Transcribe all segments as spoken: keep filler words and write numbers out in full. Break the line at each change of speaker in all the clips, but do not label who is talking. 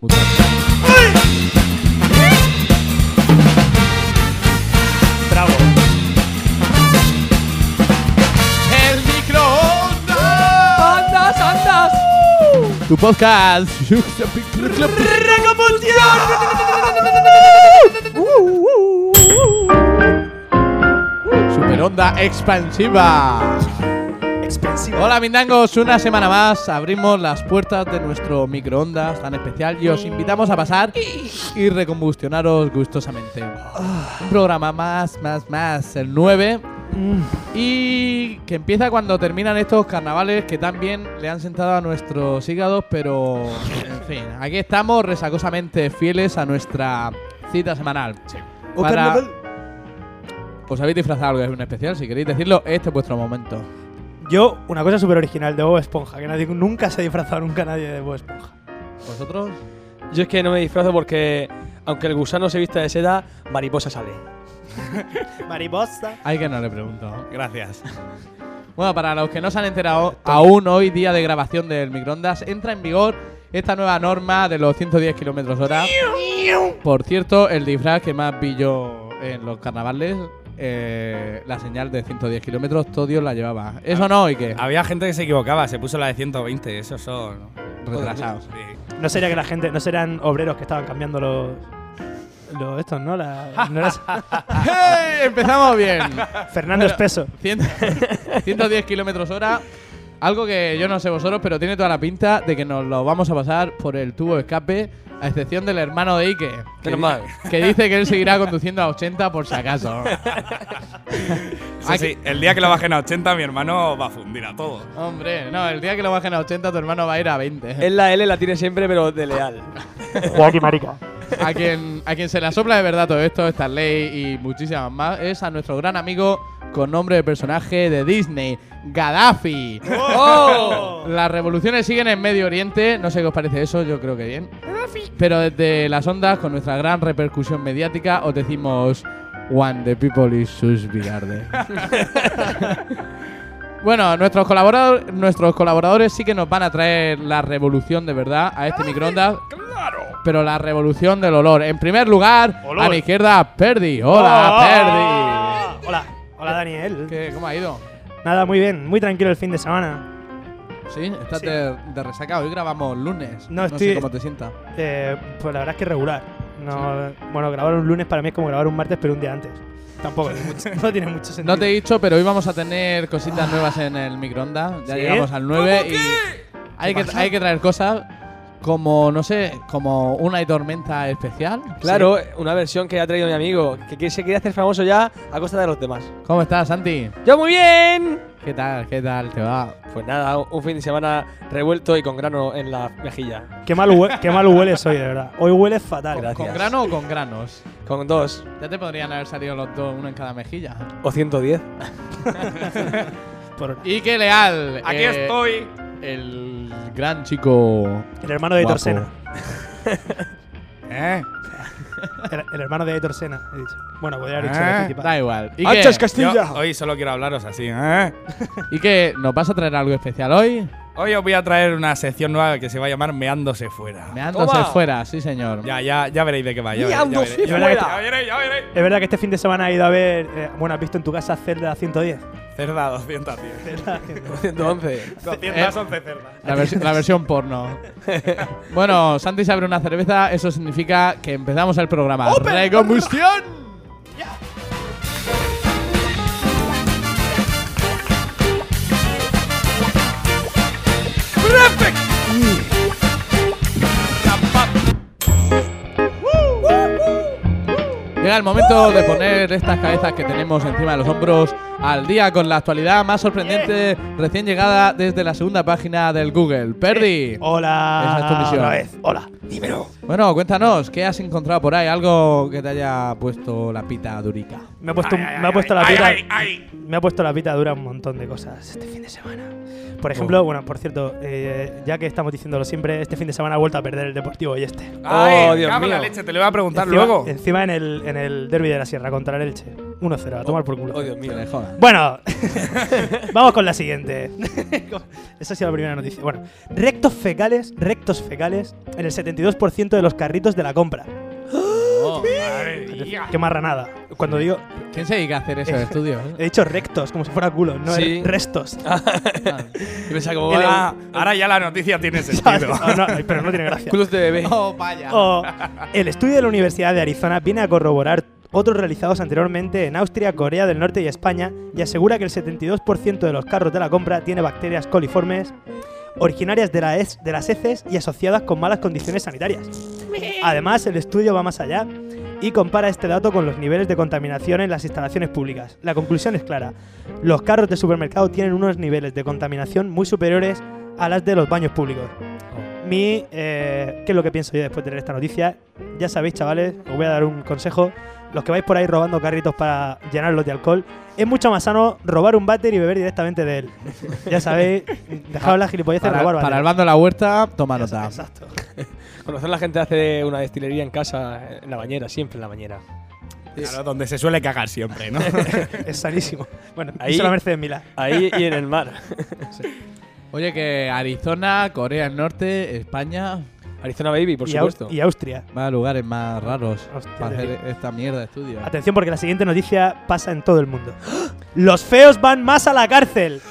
Bravo.
El microondas.
¡Andas, andas!
Tu podcast. Super onda expansiva.
Expansiva.
Hola mindangos, una semana más abrimos las puertas de nuestro microondas tan especial y os invitamos a pasar y recombustionaros gustosamente. Un programa más, más, más, el nueve. Y que empieza cuando terminan estos carnavales que tan bien le han sentado a nuestros hígados, pero en fin, aquí estamos resacosamente fieles a nuestra cita semanal.
¿O
Para-
carnaval?
¿Os habéis disfrazado algo de un especial? Si queréis decirlo, este es vuestro momento.
Yo, una cosa súper original de Bob Esponja, que nadie, nunca se ha disfrazado nunca nadie de Bob Esponja.
¿Vosotros?
Yo es que no me disfrazo porque, aunque el gusano se vista de seda, mariposa sale.
Mariposa.
Hay que no le pregunto. Gracias. Bueno, para los que no se han enterado, aún hoy, día de grabación del microondas, entra en vigor esta nueva norma de los ciento diez kilómetros hora. Por cierto, el disfraz que más vi yo en los carnavales, eh, la señal de ciento diez kilómetros, todo Dios la llevaba. ¿Eso no? ¿Y qué?
Había gente que se equivocaba, se puso la de ciento veinte, esos son
Retrasados.
Sí.
No sería que la gente, no serán obreros que estaban cambiando los. los estos, ¿no? La, no era-
¡Hey! Empezamos bien.
Fernando Espeso.
cien ciento diez kilómetros hora. Algo que yo no sé vosotros, pero tiene toda la pinta de que nos lo vamos a pasar por el tubo de escape, a excepción del hermano de Ike, que,
Menos mal.
que dice que él seguirá conduciendo a ochenta por si acaso.
Sí, sí, el día que lo bajen a ochenta, mi hermano va a fundir a todo.
Hombre, no, el día que lo bajen a ochenta, tu hermano va a ir a veinte.
Él la L la tiene siempre, pero de leal.
Joaquín Marica.
A quien, a quien se le asopla de verdad todo esto, esta ley y muchísimas más, es a nuestro gran amigo con nombre de personaje de Disney, Gaddafi.
¡Oh!
Las revoluciones siguen en Medio Oriente, no sé qué os parece eso, yo creo que bien. Pero desde las ondas, con nuestra gran repercusión mediática, os decimos One the people is sus bigarde. Bueno, nuestros colaboradores, nuestros colaboradores sí que nos van a traer la revolución de verdad a este microondas. Pero la revolución del olor. En primer lugar,
Olor.
a mi izquierda, Perdi. Hola,
Oh. Hola. Hola, Daniel.
Perdi. ¿Qué, ¿Cómo ha ido?
Nada, muy bien. Muy tranquilo el fin de semana.
¿Sí? ¿Estás
Sí.
De, de resaca? Hoy grabamos lunes.
No,
No
estoy-
sé cómo te sientas.
Eh, pues la verdad es que regular. No, Bueno, grabar un lunes para mí es como grabar un martes, pero un día antes. Tampoco, tiene mucho- no tiene mucho sentido.
No te he dicho, pero hoy vamos a tener cositas nuevas en el microondas. Ya
¿Sí?
llegamos al nueve y hay que,
pasa?
hay que traer cosas como, no sé, como una y tormenta especial.
Claro, una versión que ha traído mi amigo, que que se quiere hacer famoso ya a costa de los demás.
¿Cómo estás, Santi?
¡Yo muy bien!
¿Qué tal? ¿Qué tal te va?
Pues nada, un fin de semana revuelto y con grano en la mejilla.
Qué mal, hue- qué mal hueles hoy, de verdad. Hoy hueles fatal.
Gracias.
¿Con grano o con granos?
Con dos
Ya te podrían haber salido los dos, uno en cada mejilla.
o ciento diez.
Por-
Y qué leal.
Aquí
eh,
estoy.
El gran chico.
El hermano de
guapo.
Aitor Sena.
¿Eh?
El, el hermano de Aitor Sena, he dicho. Bueno, podría haber dicho
Ah,
de Fittipaldi.
Da igual. ¿Y
¡Anchas
qué?
Castilla!
Yo hoy solo quiero hablaros así. ¿eh?
¿Y qué? ¿Nos vas a traer algo especial hoy?
Hoy os voy a traer una sección nueva que se va a llamar Meándose Fuera.
Meándose
Toma.
fuera, sí señor.
Ya, ya, ya veréis de qué va. Ya veréis, ya
Meándose
veréis.
fuera.
Ya veréis, ya veréis.
Es verdad que este fin de semana he ido a ver. eh, bueno, has visto en tu casa Zelda ciento diez.
Cerda doscientos diez.
ciento once.
doscientos once cerdas.
La, versi- la versión porno. Bueno, Santi se abre una cerveza, eso significa que empezamos el programa. ¡Recombustión! Llega el momento de poner estas cabezas que tenemos encima de los hombros al día con la actualidad más sorprendente recién llegada desde la segunda página del Google. Perdi.
Hola.
Esa es tu misión.
Otra vez. Hola. Dímelo.
Bueno, cuéntanos, ¿qué has encontrado por ahí? Algo que te haya puesto la pita durica.
Me ha puesto,
Ay, ay,
me ha
ay,
puesto
ay,
la pita.
ay, ay.
Me ha puesto la pita dura un montón de cosas este fin de semana. Por ejemplo, bueno, por cierto, eh, ya que estamos diciéndolo siempre, este fin de semana ha vuelto a perder el Deportivo y este.
Ay,
Oh, Dios
cago en la
mío.
leche, te lo voy a preguntar
encima,
luego.
Encima en el, en el derbi de la Sierra contra el Elche. uno cero, a tomar por culo.
Oh, Dios
Que
mío.
le jodan.
Bueno, vamos con la siguiente. Esa ha sido la primera noticia. Bueno, rectos fecales, rectos fecales en el setenta y dos por ciento de los carritos de la compra.
Oh,
Qué marranada. Cuando digo,
¿quién se dedica a hacer esos estudios? eh?
he dicho rectos, como si fuera culo, no
Sí.
es restos.
Yo pensaba como
El-
Ah, ahora ya la noticia tiene sentido.
No, no, pero no tiene gracia.
culos de bebé.
Oh, vaya.
O, el estudio de la Universidad de Arizona viene a corroborar otros realizados anteriormente en Austria, Corea del Norte y España y asegura que el setenta y dos por ciento de los carros de la compra tiene bacterias coliformes originarias de, la es- de las heces y asociadas con malas condiciones sanitarias. Además, el estudio va más allá y compara este dato con los niveles de contaminación en las instalaciones públicas. La conclusión es clara. Los carros de supermercado tienen unos niveles de contaminación muy superiores a las de los baños públicos. Mi, eh, ¿qué es lo que pienso yo después de leer esta noticia? Ya sabéis, chavales, os voy a dar un consejo. Los que vais por ahí robando carritos para llenarlos de alcohol, es mucho más sano robar un váter y beber directamente de él. Ya sabéis, dejaos la gilipollez de
Para,
robar
para el
váter.
bando de la huerta, toma nota.
Exacto.
Conocer a la gente hace una destilería en casa, en la bañera, siempre en la bañera.
Claro, donde se suele cagar siempre, ¿no?
Es sanísimo. Bueno,
Ahí-
hizo la Mercedes Milá.
Ahí y en el mar.
Oye, que Arizona, Corea del Norte, España,
Arizona Baby, por
y, Au-
supuesto.
y Austria.
va a lugares más raros
Hostia,
para
de
hacer esta mierda de estudios.
Atención porque la siguiente noticia pasa en todo el mundo. Los feos van más a la cárcel.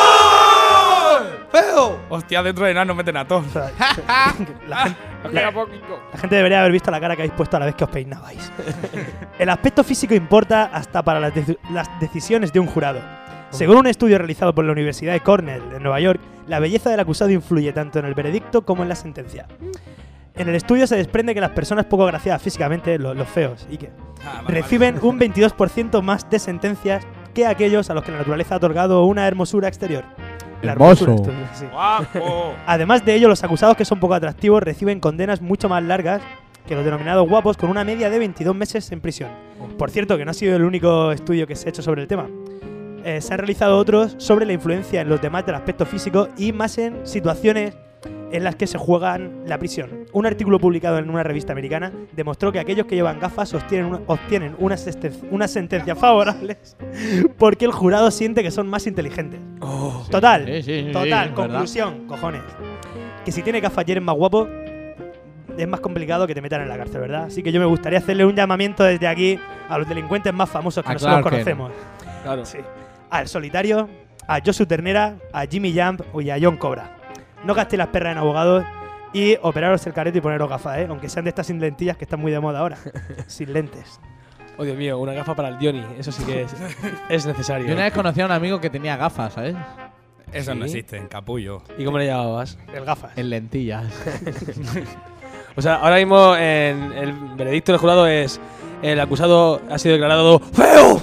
¡Feo! Hostia, dentro de nada nos meten a todos.
O sea, la, gente, la- la gente debería haber visto la cara que habéis puesto a la vez que os peinabais. El aspecto físico importa hasta para las, deci- las decisiones de un jurado. Según un estudio realizado por la Universidad de Cornell en Nueva York, la belleza del acusado influye tanto en el veredicto como en la sentencia. En el estudio se desprende que las personas poco agraciadas físicamente, lo- los feos, y que
Ah, vale,
reciben un veintidós por ciento más de sentencias que aquellos a los que la naturaleza ha otorgado una hermosura exterior. La
Hermoso.
hermosura exterior, sí.
vale. ¡Guapo!
Además de ello, los acusados que son poco atractivos reciben condenas mucho más largas que los denominados guapos, con una media de veintidós meses en prisión. Por cierto, que no ha sido el único estudio que se ha hecho sobre el tema. Eh, se han realizado otros sobre la influencia en los demás del aspecto físico y más en situaciones en las que se juegan la prisión. Un artículo publicado en una revista americana demostró que aquellos que llevan gafas obtienen, una- obtienen unas, este- unas sentencias favorables porque el jurado siente que son más inteligentes.
Oh.
Total,
Sí, sí, sí,
total,
es
conclusión, cojones. Que si tienes gafas y eres más guapo, es más complicado que te metan en la cárcel, ¿verdad? Así que yo me gustaría hacerle un llamamiento desde aquí a los delincuentes más famosos que
A
nosotros
Clark Kent.
conocemos.
Claro.
Sí. Al Solitario, a Josu Ternera, a Jimmy Jump y a John Cobra. No gastéis las perras en abogados y operaros el careto y poneros gafas, ¿eh? Aunque sean de estas sin lentillas que están muy de moda ahora. Sin lentes.
Oh, Dios mío, una gafa para el Diony. Eso sí que es, es necesario.
Yo una vez conocí a un amigo que tenía gafas, ¿sabes?
Eso no
¿Sí?
existe, capullo.
¿Y cómo le llamabas?
El gafas.
En lentillas.
O sea, ahora mismo en el veredicto del jurado es el acusado ha sido declarado feo.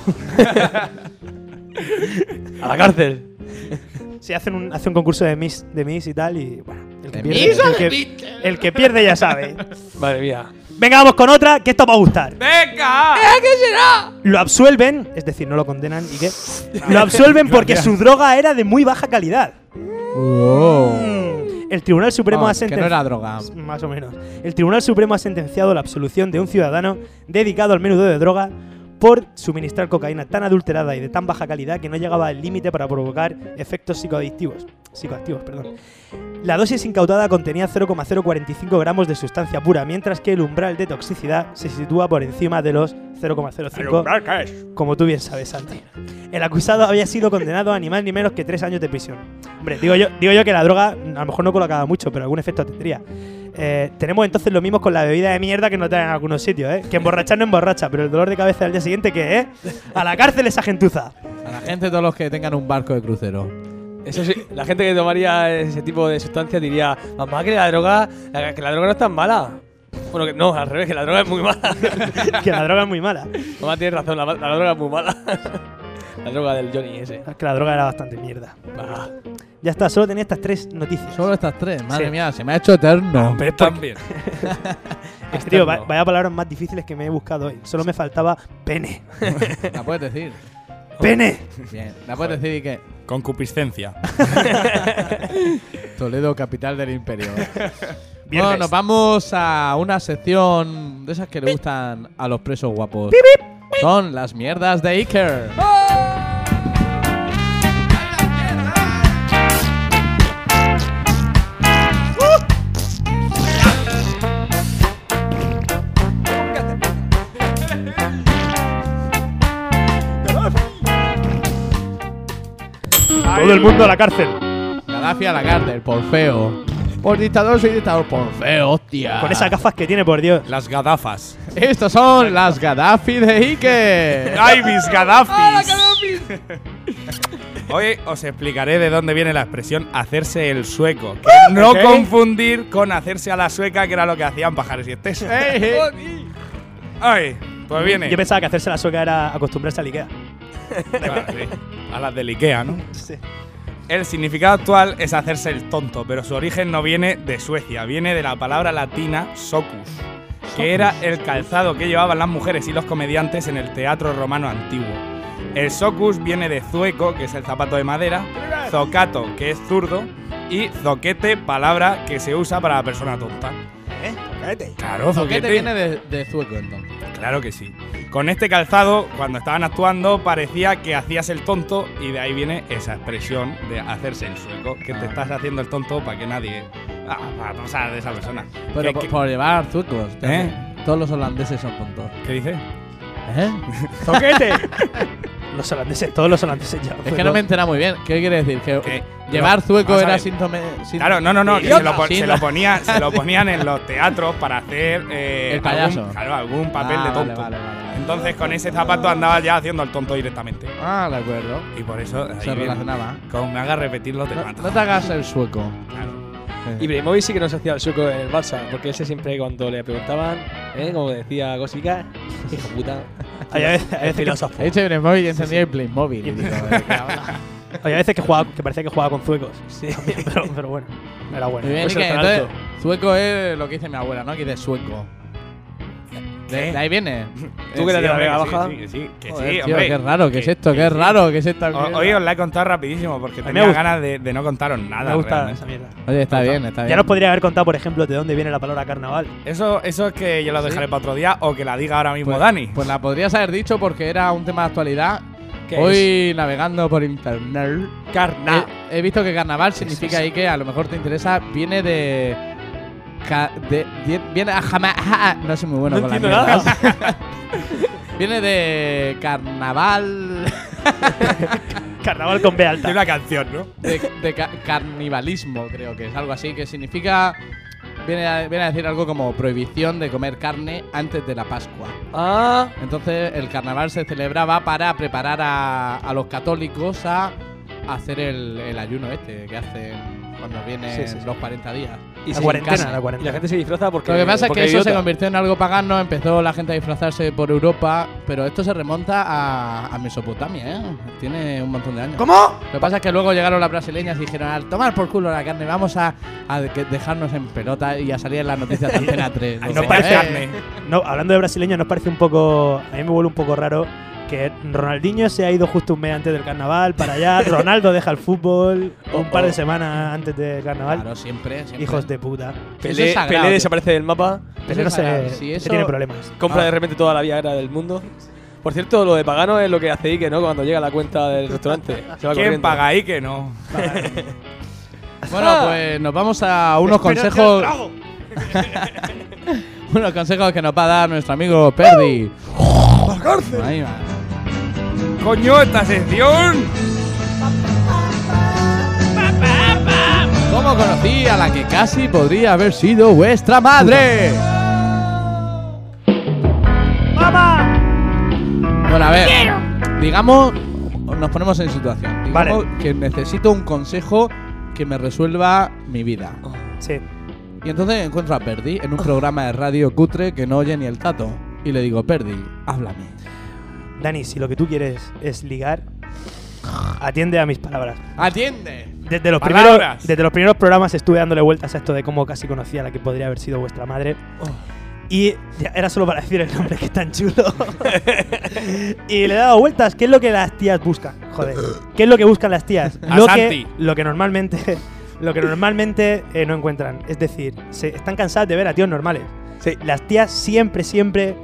A la cárcel.
Sí, hacen un, hacen un concurso de Miss, de Miss y tal y bueno. El que,
¿De
pierde,
Miss o
el, que, el que pierde ya sabe.
Madre mía.
Venga, vamos con otra, que esto va a gustar.
¡Venga!
Lo absuelven, es decir, no lo condenan y que lo absuelven porque su droga era de muy baja calidad.
Wow.
Mm. El Tribunal Supremo
Vamos,
ha
que
sentenciado.
no era droga.
Más o menos. El Tribunal Supremo ha sentenciado la absolución de un ciudadano dedicado al menudo de droga por suministrar cocaína tan adulterada y de tan baja calidad que no llegaba al límite para provocar efectos psicoadictivos. Psicoactivos, perdón. La dosis incautada contenía cero coma cero cuarenta y cinco gramos de sustancia pura, mientras que el umbral de toxicidad se sitúa por encima de los cero coma cero cinco, como tú bien sabes, Santi. El acusado había sido condenado a ni más ni menos que tres años de prisión. Hombre, digo yo, digo yo que la droga a lo mejor no colocaba mucho, pero algún efecto tendría. Eh, tenemos entonces lo mismo con la bebida de mierda que nos dan en algunos sitios, ¿eh? Que emborrachar no emborracha, pero el dolor de cabeza del día siguiente, ¿qué, eh? A la cárcel esa gentuza.
A la gente, todos los que tengan un barco de crucero.
Eso sí, la gente que tomaría ese tipo de sustancias diría, mamá, que la droga, la- que la droga no es tan mala. Bueno, que no, al revés, que la droga es muy mala.
Que la droga es muy mala.
Mamá tiene razón, la, la droga es muy mala. La droga del Johnny ese.
Es que la droga era bastante mierda.
Ah.
Ya está, solo tenía estas tres noticias.
Solo estas tres, madre
Sí.
mía, se me ha hecho eterno.
Pero también.
Es que, tío, va- vaya palabras más difíciles que me he buscado hoy. Solo me faltaba pene.
¿La puedes decir?
¡Pene!
Bien. ¿La puedes decir y qué?
Concupiscencia.
Toledo, capital del imperio.
Viernes.
Bueno, nos vamos a una sección de esas que le gustan a los presos guapos. Son las mierdas de Iker.
Todo el mundo a la cárcel.
Gaddafi a la cárcel, por feo. Por dictador soy dictador, por feo, hostia.
Con esas gafas que tiene, por Dios.
Las gadafas.
Estos son las Gaddafi de Iker.
¡Ay, mis gadafis! Hoy os explicaré de dónde viene la expresión hacerse el sueco. Que no
Ok.
confundir con hacerse a la sueca, que era lo que hacían pajares y estés.
Ey, ey.
Ay, pues viene.
Yo pensaba que hacerse la sueca era acostumbrarse al Ikea.
Claro, sí. A las del Ikea, ¿no?
Sí.
El significado actual es hacerse el tonto, pero su origen no viene de Suecia, viene de la palabra latina socus, que era el calzado que llevaban las mujeres y los comediantes en el teatro romano antiguo. El socus viene de zueco, que es el zapato de madera, zocato, que es zurdo, y zoquete, palabra que se usa para la persona tonta.
¿Eh? Cállate.
Claro,
Zoquete viene de, de zueco, entonces.
Claro que sí. Con este calzado, cuando estaban actuando, parecía que hacías el tonto y de ahí viene esa expresión de hacerse el sueco, que te
Ah.
estás haciendo el tonto para que nadie... Ah, para pasar de esa persona.
Pero
¿Qué,
por,
qué-
por llevar zuecos.
¿Eh?
Todos los holandeses son tontos.
qué dice?
¿Eh?
¡Zoquete! Los holandeses, todos los holandeses ya.
Es que no me entera muy bien. ¿Qué quiere decir? Que
Que-
llevar
no,
zueco
vamos a
era
ver.
síntome. síntome-
Claro, no, no, no. que
Idiota.
se, lo, pon-
Sí,
se
la-
lo ponía, se lo ponían en los teatros para hacer eh,
El payaso.
Algún, claro, algún papel
Ah,
de
vale,
tonto.
vale, vale, vale.
Entonces con ese zapato andaba ya haciendo el tonto directamente.
Ah, de acuerdo.
Y por eso ahí
Se
viene.
relacionaba.
Como me haga repetirlo, te
No,
mato.
no te hagas el sueco.
Claro.
Ibrahimovic sí que no se hacía el sueco en el Barça, porque ese siempre cuando le preguntaban, ¿eh? Como decía Gosica, hijo puta.
Hay a veces, hay veces que,
filósofo.
He hecho Playmobil y encendía el Playmobil. Y digo, ¿de qué habla?
hay a veces que, jugaba, que parecía que jugaba con zuecos.
Sí.
Pero, pero bueno, era bueno.
Muy bien,
Pues
¿y
el
qué?
Peralto.
Entonces, zueco es lo que dice mi abuela, ¿no? Que dice sueco. De, de ahí viene.
Tú que
Eh,
eres de la
hombre,
Vega
que
Baja.
Sí, que sí, que
Joder,
sí,
tío,
hombre.
qué raro, ¿qué es
Que-
esto?
que
Qué
sí.
raro, ¿qué es esta
O-
mierda?
Hoy os la he contado rapidísimo porque
me
tenía
gusta.
ganas de, de no contaros nada.
Me gusta
realmente.
esa mierda.
Oye, está bien, está bien.
Ya nos podría haber contado, por ejemplo, de dónde viene la palabra carnaval.
Eso, eso es que yo lo
¿Sí?
dejaré para otro día o que la diga ahora mismo
Pues-
Dani.
Pues la podrías haber dicho porque era un tema de actualidad.
¿Qué
Hoy navegando por internet
Carna.
he, he visto que carnaval significa ahí que a lo mejor te interesa, viene de. ca- de, de- viene a jamás. No soy muy bueno
No
con las
entiendo
mierdas. Viene de carnaval.
Carnaval con B
Tiene
alta.
una canción, ¿no?
de, de ca- carnivalismo, creo que es algo así, que significa. Viene a, viene a decir algo como prohibición de comer carne antes de la Pascua.
Ah,
Entonces el carnaval se celebraba para preparar a, a los católicos a hacer el, el ayuno este que hacen cuando vienen
Sí, sí, sí.
los cuarenta días.
y,
La
se-
cuarentena,
casa.
la
y
cuarentena.
la gente se disfraza porque.
Lo que pasa es
porque
que eso se
idiota.
convirtió en algo pagano, empezó la gente a disfrazarse por Europa, pero esto se remonta a, a Mesopotamia, ¿eh? Tiene un montón de años.
¿Cómo?
Lo que pasa es que luego llegaron las brasileñas y dijeron, al tomar por culo la carne, vamos a, a que- dejarnos en pelota y a salir en las noticias de Antena tres.
Ay,
no
Digo,
parece
"Eh".
carne.
No, hablando de brasileños, nos parece un poco. A mí me huele un poco raro que Ronaldinho se ha ido justo un mes antes del carnaval para allá. Ronaldo deja el fútbol un par de semanas antes del carnaval.
Claro, siempre, siempre.
Hijos de puta.
Eso
Pelé,
es sagrado,
Pelé
tío.
desaparece del mapa,
Pero no
es sagrado.
sé.
Si
que
eso-
tiene problemas.
compra
Ah.
de repente toda la Viagra del mundo. Por cierto, lo de pagano es lo que hace Ike, ¿no? Cuando llega a la cuenta del restaurante. Se va
¿Quién
corriendo.
paga ahí que no?
Bueno, pues nos vamos a unos consejos. unos consejos que nos va a dar nuestro amigo Perdi. Ahí va.
¡Coño, esta sección!
¿Cómo conocí a la que casi podría haber sido vuestra madre? Bueno, a ver. Digamos, nos ponemos en situación. Digamos
Vale.
que necesito un consejo que me resuelva mi vida.
Sí.
Y entonces encuentro a Perdi en un programa de radio cutre que no oye ni el tato. Y le digo, Perdi, háblame.
Dani, si lo que tú quieres es ligar, atiende a mis palabras.
¡Atiende!
Desde los,
Palabras.
primeros, desde los primeros programas estuve dándole vueltas a esto de cómo casi conocía a la que podría haber sido vuestra madre. Y ya era solo para decir el nombre, que es tan chulo. Y le he dado vueltas. ¿Qué es lo que las tías buscan? Joder. ¿Qué es lo que buscan las tías?
A
Lo
Santi.
que, lo que normalmente, lo que normalmente eh, no encuentran. Es decir, se están cansadas de ver a tíos normales.
Sí.
Las tías siempre, siempre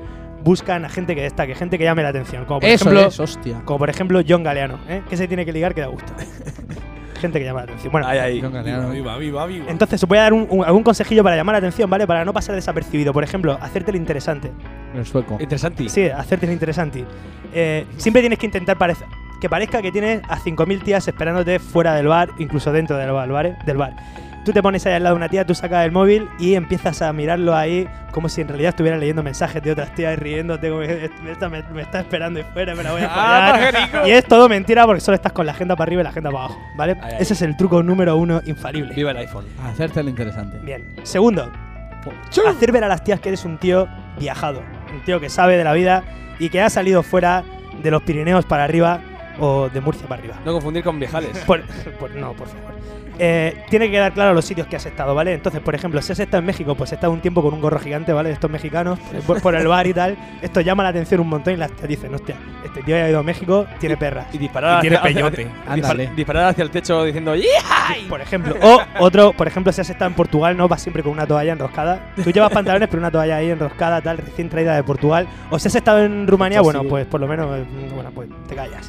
buscan a gente que destaque, gente que llame la atención. Como por
Eso
ejemplo,
es, hostia.
como por ejemplo John Galeano, ¿eh? Que se tiene que ligar que da gusto. Gente que llama la atención. Bueno,
Ahí, ahí.
John Galeano.
Viva, viva, viva.
entonces os voy a dar un, un- algún consejillo para llamar la atención, ¿vale? Para no pasar desapercibido. Por ejemplo, hacértelo interesante.
El sueco.
Interesante.
Sí, hacértelo interesante. Eh, siempre tienes que intentar parecer, que parezca que tienes a cinco mil tías esperándote fuera del bar, incluso dentro del bar, ¿vale? Del bar. Tú te pones ahí al lado de una tía, tú sacas el móvil y empiezas a mirarlo ahí como si en realidad estuvieras leyendo mensajes de otras tías y riéndote, como que esta me, me está esperando ahí fuera, me la voy a
Ah,
follar.
qué rico.
Y es todo mentira porque solo estás con la agenda para arriba y la agenda para abajo, ¿vale?
Ay, ay.
Ese es el truco número uno infalible.
Viva el iPhone.
Hacértelo interesante.
Bien. Segundo, hacer ver a las tías que eres un tío viajado, un tío que sabe de la vida y que ha salido fuera de los Pirineos para arriba o de Murcia para arriba.
No confundir con viejales.
Por- por- no, por favor. Eh, tiene que quedar claro los sitios que has estado, ¿vale? Entonces, por ejemplo, si has estado en México, pues has estado un tiempo con un gorro gigante, ¿vale? De estos mexicanos, por, por el bar y tal. Esto llama la atención un montón y las tías dicen, hostia, este tío ha ido a México, tiene perras.
Y disparar
Y tiene
hacia-
peyote.
hacia-
Ándale.
dispar- disparar hacia el techo diciendo ¡yeah!
Por ejemplo, o otro, por ejemplo, si has estado en Portugal, no vas siempre con una toalla enroscada. Tú llevas pantalones, pero una toalla ahí enroscada, tal, recién traída de Portugal. O si has estado en Rumanía,
Esto
bueno,
sí.
pues por lo menos, eh, bueno, pues te callas.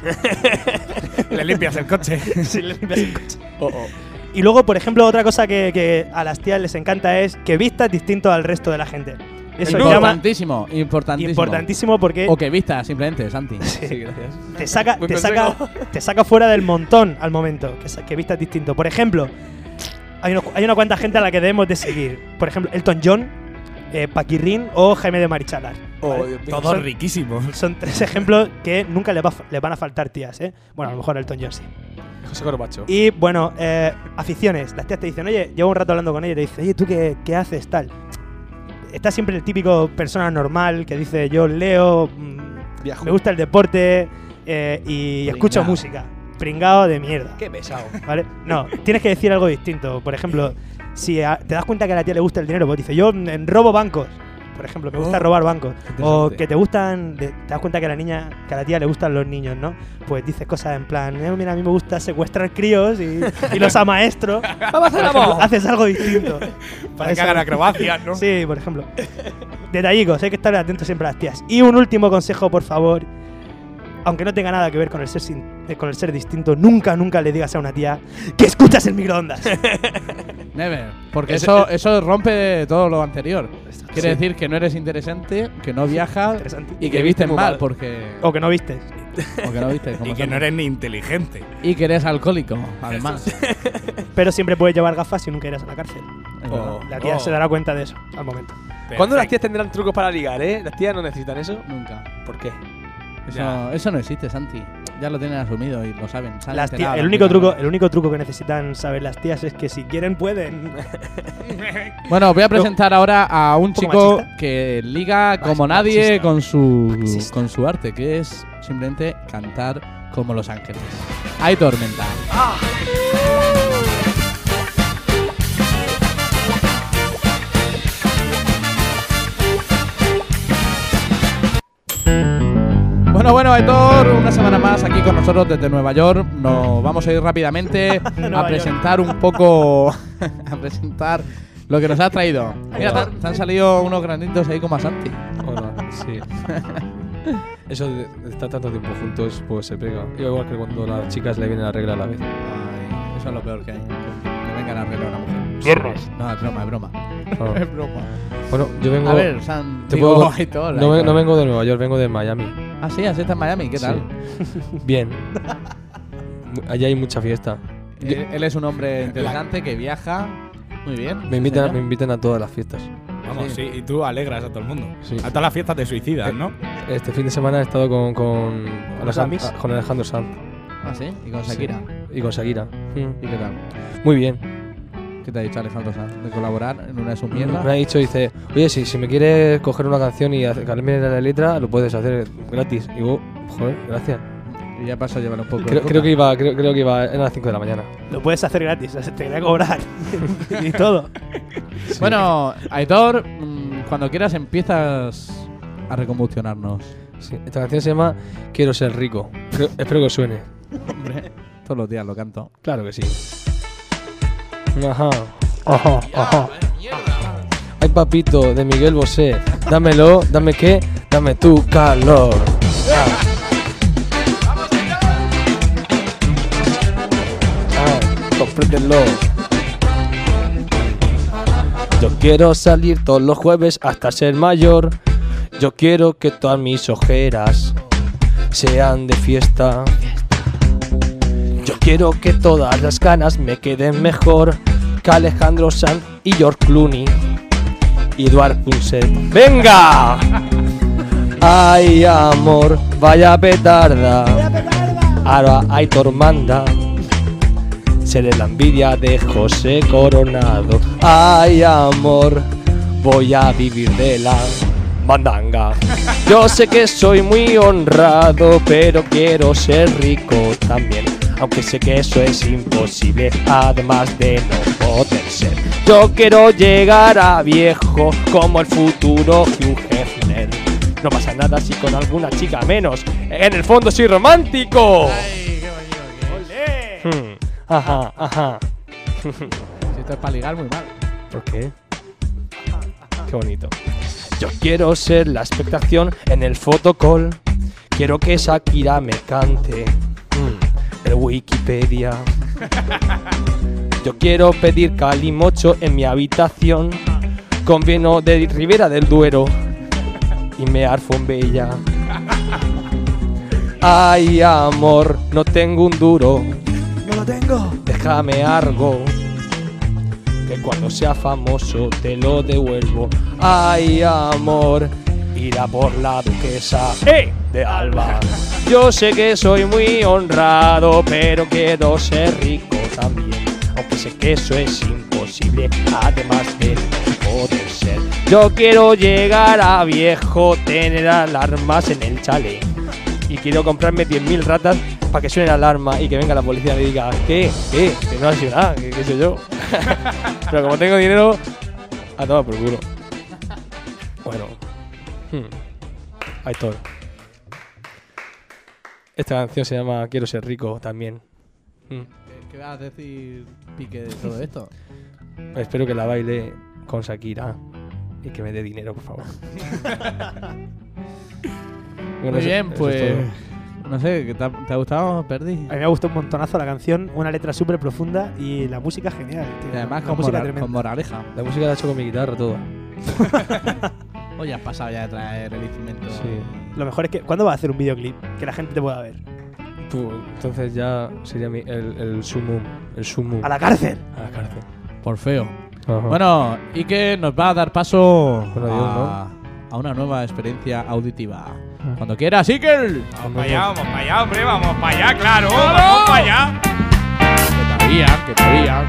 Le limpias el coche.
Sí, le limpias el coche.
Oh, oh.
Y luego, por ejemplo, otra cosa que, que a las tías les encanta es que vistas distinto al resto de la gente. Eso llama
Importantísimo, importantísimo.
importantísimo porque
O que vista, simplemente, Santi.
Sí, gracias.
te saca,
Muy
te,
consejo.
saca, te saca fuera del montón al momento, que, sa- que vistas distinto. Por ejemplo, hay, unos- hay una cuanta gente a la que debemos de seguir. Por ejemplo, Elton John, eh, Paquirrín o Jaime de Marichalar.
Oh,
¿vale?
Dios mío.
Todos riquísimos.
Son tres ejemplos que nunca les, va a fa- les van a faltar tías, ¿eh? Bueno, a lo mejor a Elton John sí.
José Corbacho.
Y bueno, eh, aficiones. Las tías te dicen, oye, llevo un rato hablando con ella y te dice, oye, ¿tú qué, qué haces? Tal. Está siempre el típico persona normal que dice, yo leo, mm,
Viajo.
me gusta el deporte eh, y escucho
Pringao.
música. Pringado de mierda.
Qué pesado.
¿Vale? No, tienes que decir algo distinto. Por ejemplo, si a- te das cuenta que a la tía le gusta el dinero, pues dice, yo mm, robo bancos. Por ejemplo, me gusta
Oh,
robar bancos. O
interesante.
que te gustan, de- te das cuenta que a la niña, que a la tía le gustan los niños, ¿no? Pues dices cosas en plan, eh, mira, a mí me gusta secuestrar críos y, y los amaestro.
¡Vamos a hacer amor!
Haces algo distinto.
Para que
Eso-
hagan acrobacias, ¿no?
Sí, por ejemplo. Detallicos, hay que estar atentos siempre a las tías. Y un último consejo, por favor. Aunque no tenga nada que ver con el ser, sin- eh, con el ser distinto, nunca, nunca le digas a una tía que escuchas el microondas.
Never. Porque
Eso-
eso, eso rompe todo lo anterior. Quiere
Sí.
decir que no eres interesante, que no viajas
Interesante.
y
que
que vistes
muy
mal,
mal.
porque.
O que no vistes.
O que no vistes. como
Y que
son.
no eres ni inteligente.
Y que eres alcohólico, además.
Pero siempre puedes llevar gafas y nunca irás a la cárcel.
Es
Oh.
verdad.
La tía
Oh.
se dará cuenta de eso al momento.
¿Cuándo las
Perfecto.
tías tendrán trucos para ligar, eh? Las tías no necesitan eso.
Nunca.
¿Por qué?
Eso,
Ya.
eso no existe, Santi. Ya lo tienen asumido y lo saben. se han
Las tías-
enterado,
el, único
las
truco,
tías.
el único truco que necesitan saber las tías es que si quieren, pueden.
Bueno, voy a presentar ahora a un
poco
chico
machista.
que liga como
Machista.
nadie con su,
Machista.
con su arte, que es simplemente cantar como Los Ángeles. Hay tormenta. Bueno, bueno, Aitor, una semana más aquí con nosotros desde Nueva York. Nos vamos a ir rápidamente
Nueva
a presentar un poco, a presentar lo que nos has traído. Mira, te, han- te han salido unos granitos ahí como a Santi.
Bueno, sí. Eso de de estar tanto tiempo juntos, pues se pega. Igual que cuando las chicas le vienen la regla a la vez.
Ay, eso es lo peor que hay. Que vengan a arreglar a una mujer.
Viernes.
No, es broma, es broma.
Ah.
Es broma.
Bueno, yo vengo.
A ver, Santi.
te puedo-
Aitor,
no, ve-
Aitor.
no vengo de Nueva York, vengo de Miami.
Ah, sí, así está en Miami. ¿Qué tal?
Sí. Bien. Mu- Allá hay mucha fiesta.
Él, él es un hombre interesante que viaja. Muy bien.
Me invitan,
señor.
me invitan a todas las fiestas.
Vamos,
Sí.
sí. Y tú alegras a todo el mundo.
Sí.
A todas las fiestas te suicidas, ¿no?
Este fin de semana he estado con, con,
los
Alejandro,
Amis?
con Alejandro Sanz
Ah, sí. Y con Shakira.
y con Shakira.
¿Y qué tal?
Muy bien.
¿Qué te ha dicho Alejandro Sanz? ¿De colaborar en una de sus
Me ha
mierdas?
dicho, dice, oye, si, si me quieres coger una canción y hacer- cambiarme la letra, lo puedes hacer gratis. Y yo, joder, gracias.
Y ya pasó a llevar un poco. de
Creo,
coca.
creo que iba, creo, creo que iba, eran las cinco de la mañana.
Lo puedes hacer gratis, o sea, te voy a cobrar. y todo.
Bueno, Aitor, mm, cuando quieras empiezas a reconvulsionarnos.
Sí, esta canción se llama Quiero ser rico. Creo- espero que os suene.
Hombre, todos los días lo canto.
Claro que sí. Ajá.
Ojo, ojo.
Ay, papito, de Miguel Bosé. Dámelo, dame qué, Dame tu calor. Ah. Ah, compréndelo. Yo quiero salir todos los jueves hasta ser mayor. Yo quiero que todas mis ojeras sean de fiesta. Yo quiero que todas las canas me queden mejor que Alejandro Sanz y George Clooney y Eduard Punset. ¡Venga! Ay, amor, vaya petarda. Ahora Aitor manda. Seré la envidia de José Coronado. Ay, amor, voy a vivir de la mandanga. Yo sé que soy muy honrado, pero quiero ser rico también. Aunque sé que eso es imposible, además de no poder ser. Yo quiero llegar a viejo como el futuro Hugh Hefner. No pasa nada si con alguna chica menos. En el fondo soy romántico.
Ay, qué bonito.
Hmm, Ajá, ajá.
Si esto es para ligar, muy mal.
¿Por qué? Qué bonito. Yo quiero ser la expectación en el photocall. Quiero que Shakira me cante mm, el Wikipedia. Yo quiero pedir calimocho en mi habitación con vino de Ribera del Duero y mear fombella. Ay, amor, no tengo un duro.
No lo tengo.
Déjame algo, que cuando sea famoso te lo devuelvo. Ay, amor, irá por la duquesa ¡eh! de Alba. Yo sé que soy muy honrado, pero quiero ser rico también. Aunque sé que eso es imposible, además de no poder ser. Yo quiero llegar a viejo, tener alarmas en el chalet. Y quiero comprarme diez mil ratas para que suene la alarma y que venga la policía y me diga ¿qué? ¿Qué? Que no ha sido nada, que qué sé yo. Pero como tengo dinero, a tomar por culo. Bueno. Hmm. Ahí todo. Esta canción se llama Quiero ser rico también. Hmm.
¿Qué vas a decir, Pique, de todo esto?
Espero que la baile con Shakira y que me dé dinero, por favor. Bueno,
Muy
eso-
bien,
eso es
pues.
todo.
No sé, ¿te ha, te ha gustado, Perdi?
A mí me ha gustado un montonazo la canción, una letra súper profunda y la música genial. Tío.
Y además
una
con,
música
mora-
tremenda.
con moraleja.
La música la he hecho con mi guitarra, todo.
Oye, has pasado ya de traer el instrumento.
Sí.
Lo mejor es que, ¿cuándo vas a hacer un videoclip? Que la gente te pueda ver.
Tú, entonces ya sería mi- el, el sumum. El sumum.
¡A la cárcel!
A la cárcel.
Por feo.
Ajá.
Bueno, y que nos va a dar paso
Bueno, adiós,
a, a una nueva experiencia auditiva. Cuando quieras, Iker.
Vamos para allá, vamos para allá, hombre, vamos para allá, claro, vamos para allá.
Que todavía, que todavía.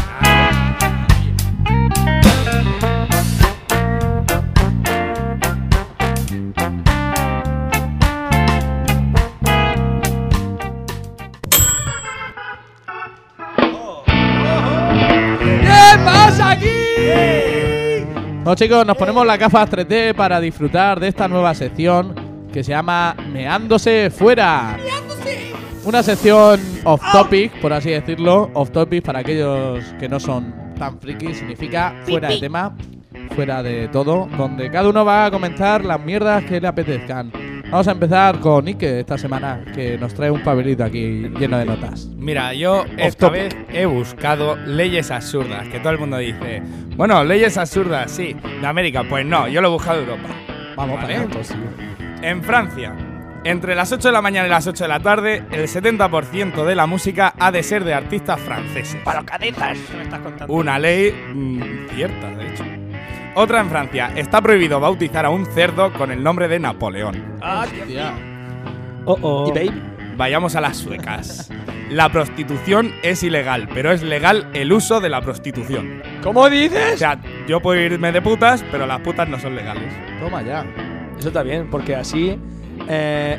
¿Qué pasa aquí? Bueno, chicos, nos ponemos las gafas tres D para disfrutar de esta nueva sección que se llama Meándose Fuera. Una sección off topic, por así decirlo. Off topic para aquellos que no son tan frikis. Significa fuera de tema, fuera de todo. Donde cada uno va a comentar las mierdas que le apetezcan. Vamos a empezar con Ike esta semana, que nos trae un papelito aquí lleno de notas.
Mira, yo esta vez he buscado leyes absurdas, que todo el mundo dice, bueno, leyes absurdas, sí, de América, pues no, yo lo he buscado de Europa.
Vamos
¿Vale?
para allá.
En Francia, entre las ocho de la mañana y las ocho de la tarde, el setenta por ciento de la música ha de ser de artistas franceses.
¡Para los cadetas! ¿Qué me estás contando?
Una ley mm, cierta, de hecho. Otra en Francia, está prohibido bautizar a un cerdo con el nombre de Napoleón.
Hostia.
Oh, oh.
Y baby.
Vayamos a las suecas. La prostitución es ilegal, pero es legal el uso de la prostitución.
¿Cómo
O
dices?
sea, yo puedo irme de putas, pero las putas no son legales.
Toma ya.
Eso está bien, porque así. Eh,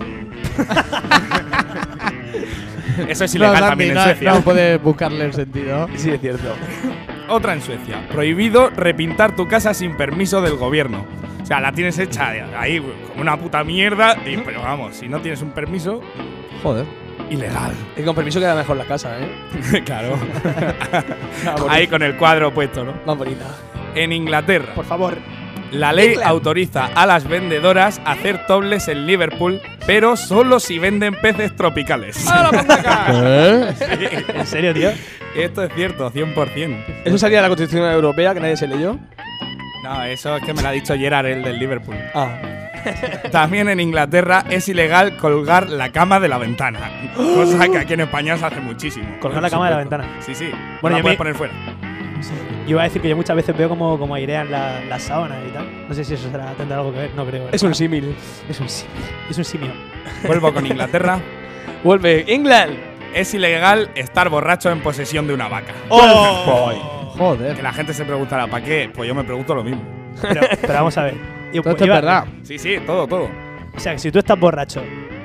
Eso es ilegal
No,
también
Santi,
en
no-
Suecia.
No puedes buscarle el sentido.
sí, es cierto.
Otra en Suecia. Prohibido repintar tu casa sin permiso del gobierno. O sea, la tienes hecha ahí como una puta mierda. Y, pero vamos, si no tienes un permiso,
Joder.
ilegal.
Y con permiso queda mejor la casa, ¿eh?
Claro.
Más bonita.
Ahí con el cuadro puesto, ¿no?
Más bonita.
En Inglaterra.
Por favor.
La ley
England.
autoriza a las vendedoras a hacer topless en Liverpool, pero solo si venden peces tropicales.
¡A la pandaca!
¿Eh?
¿En serio, tío?
Esto es cierto, cien por cien.
Eso salía de la Constitución Europea, que nadie se leyó.
No, eso es que me lo ha dicho Gerard, el del Liverpool.
Ah.
También en Inglaterra es ilegal colgar la cama de la ventana. Cosa que aquí en España se hace muchísimo.
Colgar
Por
la cama de la
supuesto.
ventana.
Sí, sí.
Bueno,
Bueno, la
yo
puedes
me-
poner fuera.
Yo iba a decir que yo muchas veces veo como, como airean la- las sábanas y tal. No sé si eso será, tendrá algo que ver, no creo.
Es un símil.
Es un simio. Es un simio.
Vuelvo con Inglaterra.
Vuelve. England.
Es ilegal estar borracho en posesión de una vaca.
¡Oh!
Que
Joder.
la gente se preguntará, ¿para qué? Pues yo me pregunto lo mismo.
Pero, pero vamos a ver. Y-
Todo esto es
iba-
verdad.
Sí, sí, todo, todo.
O sea, que si tú estás borracho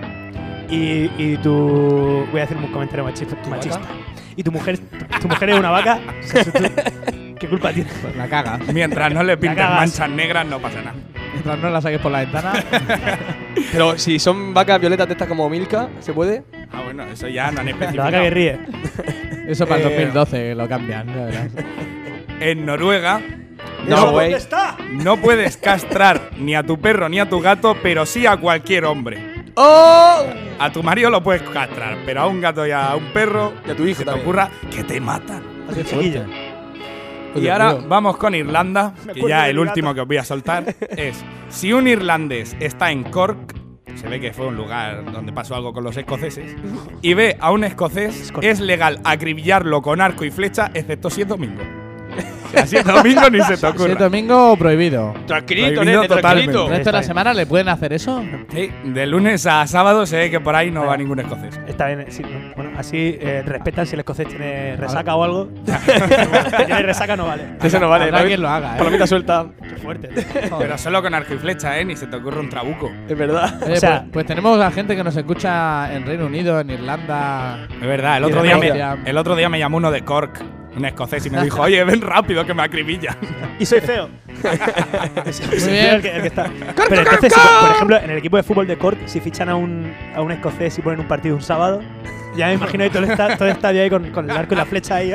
y, y tu. Voy a hacer un comentario machista. machista y tu mujer, tu mujer es una vaca, o sea, tú- ¿qué culpa tienes?
Pues la cagas.
Mientras no le pinten
cagas.
manchas negras, no pasa nada.
Mientras no la saques por la ventana.
Pero si son vacas violetas de estas como Milka, ¿se puede?
Ah, bueno, eso ya no han
La
especificado.
vaca que ríe.
Eso para el
Eh,
dos mil doce lo cambian, ya verás.
En Noruega
No,
¿Eso
güey.
dónde está?
no puedes castrar ni a tu perro ni a tu gato, pero sí a cualquier hombre.
¡Oh!
A tu marido lo puedes castrar, pero a un gato y a un perro,
Y a tu hijo
se te
también.
ocurra que te matan.
Qué chiquillo.
Y
Dios
ahora
mío.
vamos con Irlanda,
Me
que
acuerdo
ya
de
el
mi
último
gato.
que os voy a soltar es: si un irlandés está en Cork, se ve que fue un lugar donde pasó algo con los escoceses, y ve a un escocés,
Escocés.
es legal acribillarlo con arco y flecha, excepto si es domingo. O sea, si es domingo ni se te
Si es
ocurra.
domingo, prohibido.
Tranquilito,
Prohibido
nene,
totalmente.
tranquilito.
¿El resto de la
bien.
semana le pueden hacer eso?
Sí, de lunes a sábado se ve que por ahí no va ningún escocés.
Está bien, sí, no. Bueno, así eh, respetan si el escocés tiene resaca o algo. Si tiene resaca no vale.
Eso no vale.
Habrá
palomita-
quien lo haga, ¿eh?
Palomita suelta.
Qué fuerte. tío.
Pero solo con arco y flecha, ¿eh? Ni se te ocurre un trabuco.
Es verdad.
Oye,
O sea-
pues, pues tenemos a gente que nos escucha en Reino Unido, en Irlanda.
Es verdad, el
Y
otro,
de
día me,
Francia.
el otro día me llamó uno de Cork, un escocés, y me dijo: oye, ven rápido que me acribillan.
Y soy feo. Soy feo
bien.
el que, el que está. Pero entonces, si, por ejemplo, en el equipo de fútbol de Cork, si fichan a un, a un escocés y ponen un partido un sábado, ya me imagino ahí todo el, esta- todo el estadio ahí con, con el arco y la flecha ahí.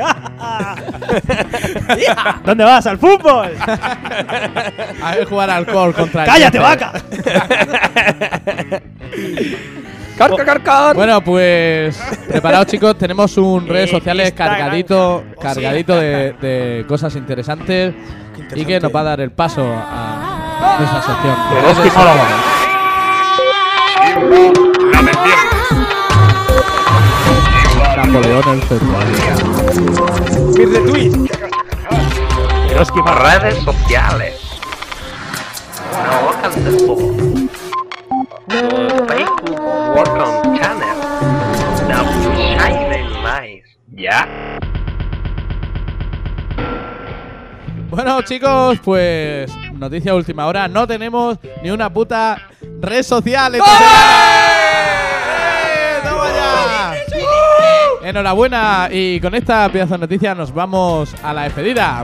¿Dónde vas? ¡Al fútbol!
A ver jugar al Cork contra el
¡Cállate,
Jefe.
vaca!
¡Carca, carca!
Bueno, pues preparados, chicos. Tenemos un redes
Eh,
sociales
Instagram.
cargadito, cargadito de, de cosas interesantes y que nos va a dar el paso a nuestra sección.
La del viernes.
Napoleón el Festival.
¡Mi retweet!
Redes sociales. No hagan teléfono. No Facebook Welcome Channel. No Shining Nice. ¿Ya?
Bueno, chicos, pues noticia de última hora. No tenemos ni una puta red social. esta semana. ¡Eh! ¡Toma ya! Enhorabuena. Y con esta pedazo de noticia nos vamos a la despedida.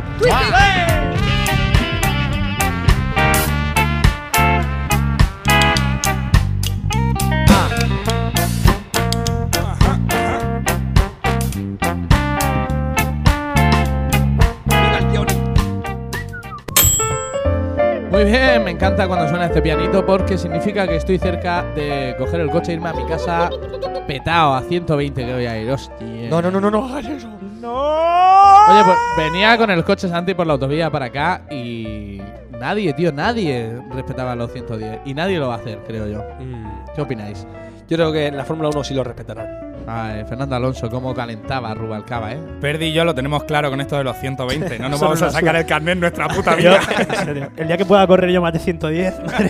Muy bien, me encanta cuando suena este pianito porque significa que estoy cerca de coger el coche e irme a mi casa petado a ciento veinte que voy a ir. Hostia.
No, no, no, no, no hagas eso.
Oye, pues venía con el coche Santi por la autovía para acá y nadie, tío, nadie respetaba los ciento diez y nadie lo va a hacer, creo yo.
Mm.
¿Qué opináis?
Yo creo que en la Fórmula uno sí lo respetarán.
Ay, Fernando Alonso, cómo calentaba a Rubalcaba, ¿eh?
Perdi y yo lo tenemos claro con esto de los ciento veinte. No nos
Son
vamos a
una
sacar
suerte.
el carnet en nuestra puta
Yo,
vida.
en serio, el día que pueda correr yo más de ciento diez, madre.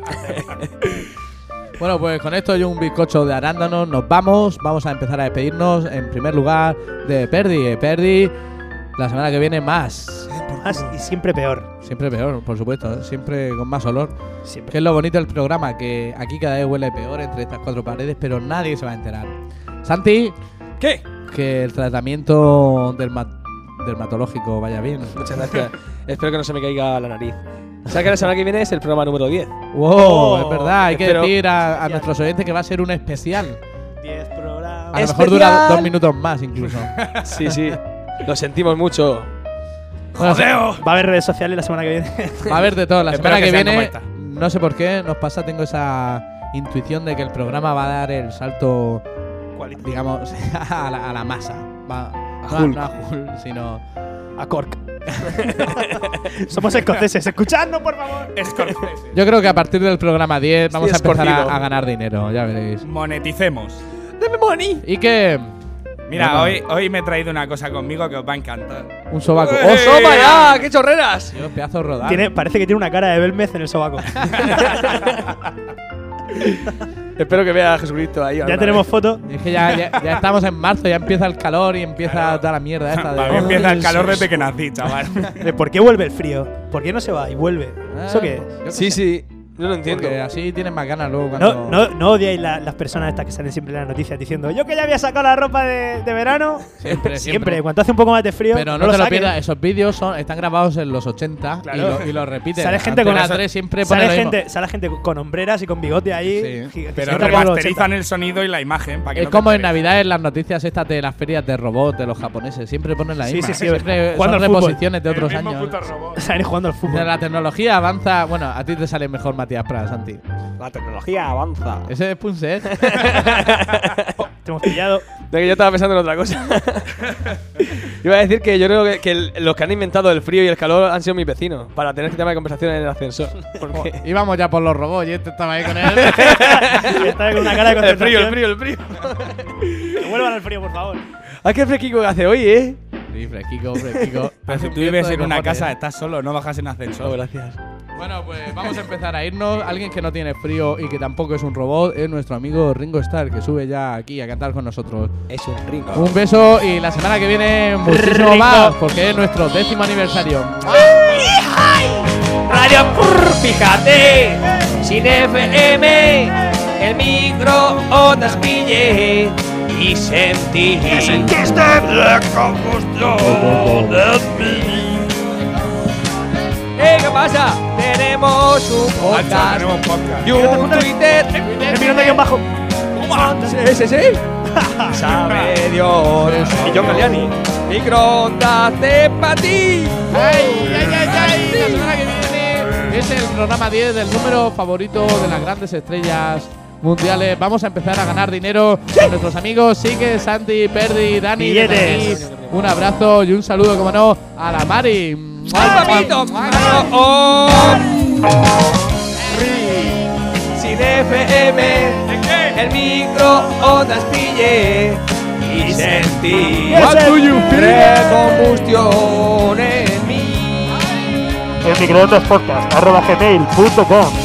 Bueno, pues con esto y un bizcocho de arándanos nos vamos. Vamos a empezar a despedirnos. En primer lugar de Perdi. Eh, Perdi, la semana que viene más.
Más y siempre peor.
Siempre peor, por supuesto. ¿eh? Siempre con más olor.
Siempre.
Que es lo bonito del programa, que aquí cada vez huele peor entre estas cuatro paredes, pero nadie se va a enterar. Santi,
¿Qué?
que el tratamiento derma- dermatológico vaya bien.
Muchas gracias. Espero que no se me caiga la nariz. ¿Sabes que la semana que viene es el programa número diez?
Wow,
Oh,
es verdad. Hay que
espero-
decir a, a nuestros oyentes que va a ser un especial.
diez
A
programas.
lo mejor dura
Especial.
dos minutos más incluso.
Sí, sí. Lo sentimos mucho.
¡Jodeo!
Va a haber redes sociales la semana que viene.
Va a haber de todo. La
Espero
semana que,
que sean como
viene,
esta.
no sé por qué, nos pasa, tengo esa intuición de que el programa va a dar el salto, digamos, a la, a la masa. Va, no,
Hulk.
no a Hulk, sino
A Cork. Somos escoceses. Escuchadnos, por favor.
Escorceses.
Yo creo que a partir del programa diez vamos a empezar
escorcido.
a, a ganar dinero, ya veréis.
Moneticemos.
¡Dame money!
Y que
Mira,
Bueno.
hoy, hoy me he traído una cosa conmigo que os va a encantar.
un sobaco.
¡Eh!
¡Oh,
¡Oh, toma ya! ¡Qué chorreras!
Dios, pedazo de rodar!
Tiene, parece que tiene una cara de Belmez en el sobaco.
Espero que vea a Jesucristo ahí.
Ya
ahora,
tenemos
¿eh?
foto.
Es que ya, ya, ya estamos en marzo, ya empieza el calor y empieza toda la mierda esta de.
Para mí empieza el calor desde que nací, chaval.
¿De ¿Por qué vuelve el frío? ¿Por qué no se va y vuelve?
Ah,
¿Eso qué es?
yo qué
Sí,
sé,
sí. No lo entiendo.
porque así tienen más ganas luego cuando.
No, no, no odiáis la- las personas estas que salen siempre en las noticias diciendo yo que ya había sacado la ropa de, de verano.
Siempre, siempre.
Cuando hace un poco más de frío.
Pero no,
lo
te lo
saquen.
pierdas, esos vídeos son, están grabados en los ochenta
Claro.
y, lo, y lo repiten.
Sale gente con
Antena
eso-
tres siempre pone
Sale
lo mismo.
gente, sale gente con hombreras y con bigote ahí.
Sí.
gi-
Pero
siempre como los
remasterizan el sonido y la imagen para que
Es
no te
como en
enteres.
Navidad en las noticias estas de las ferias de robots de los japoneses. Siempre ponen la
Sí,
misma.
sí, sí,
Siempre
jugando
son
al fútbol.
reposiciones de otros
El mismo
años.
puto robot.
ochenta. Salen jugando al fútbol.
La tecnología avanza. Bueno, a ti te sale mejor Matías Prada, Santi.
La tecnología avanza.
Ese es Punset.
Te hemos pillado.
De que yo estaba pensando en otra cosa. Iba a decir que yo creo que, que el- los que han inventado el frío y el calor han sido mis vecinos. Para tener este tema de conversación en el ascensor. Porque
Íbamos ya por los robots y este estaba ahí con él.
Está con una cara de
el frío, el
concentración.
frío, el frío.
Que vuelvan al frío, por favor.
¡Ah, qué fresquico que hace hoy, eh!
Sí, fresquico, fresquico.
Pero si
Hace
tú
un
vives
viento de
en una
cojones.
casa, estás solo, no bajas en
Oh,
ascensor.
gracias.
Bueno, pues vamos a empezar a irnos. Alguien que no tiene frío y que tampoco es un robot es nuestro amigo Ringo Starr, que sube ya aquí a cantar con nosotros.
Es un ringo.
Un beso y la semana que viene muchísimo
Ringo.
más, porque es nuestro décimo aniversario.
Radio Prr, fíjate, sin F M, el microondas pillé y sentí. Sentiste la combustión de mí. ¿Eh, qué pasa? Tenemos un
Macho,
podcast
tenemos podcast.
y un Twitter.
El minuto guión bajo.
Sí, sí, sí. Sabe Dios. Y John Galliani. Microondas de pa' ti.
¡Ay, ay, ay, ay! La semana que viene es el programa diez del número favorito de las grandes estrellas mundiales. Vamos a empezar a ganar dinero con nuestros amigos Sique, Santi, Perdi, Dani.
Billetes.
Dani. Un abrazo y un saludo, como no, a la Mari.
¡Al papito! ¡Oh! Sin F M, el microondas pillé y sentí
What do
you
recombustión en mí.
El microondas podcast arroba gmail punto com.